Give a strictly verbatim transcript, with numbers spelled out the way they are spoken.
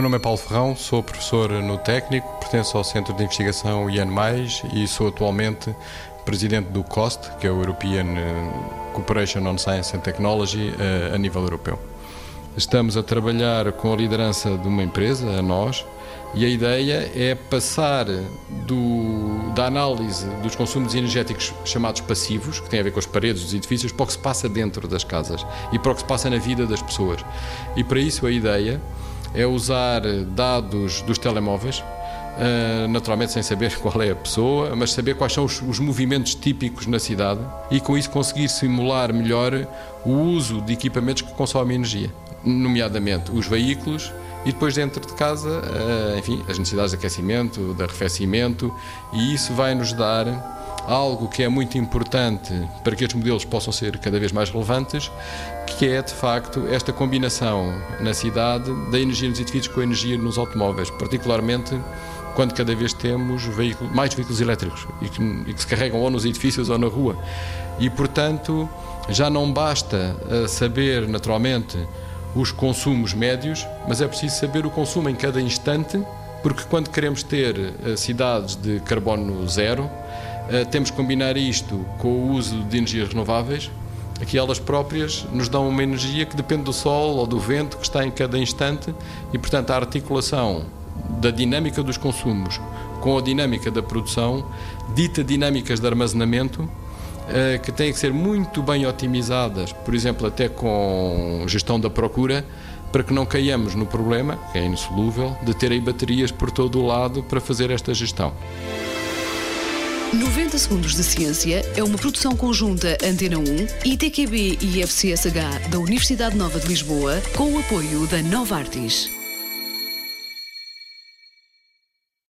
nome é Paulo Ferrão, sou professor no técnico, pertenço ao Centro de Investigação I A N mais, e sou atualmente presidente do C O S T, que é o European Cooperation on Science and Technology, a nível europeu. Estamos a trabalhar com a liderança de uma empresa, a nós, e a ideia é passar do, da análise dos consumos energéticos chamados passivos, que têm a ver com as paredes dos edifícios, para o que se passa dentro das casas e para o que se passa na vida das pessoas. E para isso a ideia é usar dados dos telemóveis, naturalmente sem saber qual é a pessoa, mas saber quais são os, os movimentos típicos na cidade e com isso conseguir simular melhor o uso de equipamentos que consomem energia, nomeadamente os veículos e depois dentro de casa, enfim, as necessidades de aquecimento, de arrefecimento, e isso vai nos dar algo que é muito importante para que estes modelos possam ser cada vez mais relevantes, que é de facto esta combinação na cidade da energia nos edifícios com a energia nos automóveis, particularmente quando cada vez temos veículos, mais veículos elétricos e que, e que se carregam ou nos edifícios ou na rua. E, portanto, já não basta uh, saber, naturalmente, os consumos médios, mas é preciso saber o consumo em cada instante, porque quando queremos ter uh, cidades de carbono zero, uh, temos que combinar isto com o uso de energias renováveis, que elas próprias nos dão uma energia que depende do sol ou do vento que está em cada instante e, portanto, a articulação da dinâmica dos consumos com a dinâmica da produção, dita dinâmicas de armazenamento, que têm que ser muito bem otimizadas, por exemplo, até com gestão da procura, para que não caiamos no problema, que é insolúvel, de ter aí baterias por todo o lado para fazer esta gestão. noventa Segundos de Ciência é uma produção conjunta Antena um, I T Q B e I F C S H da Universidade Nova de Lisboa, com o apoio da Novartis.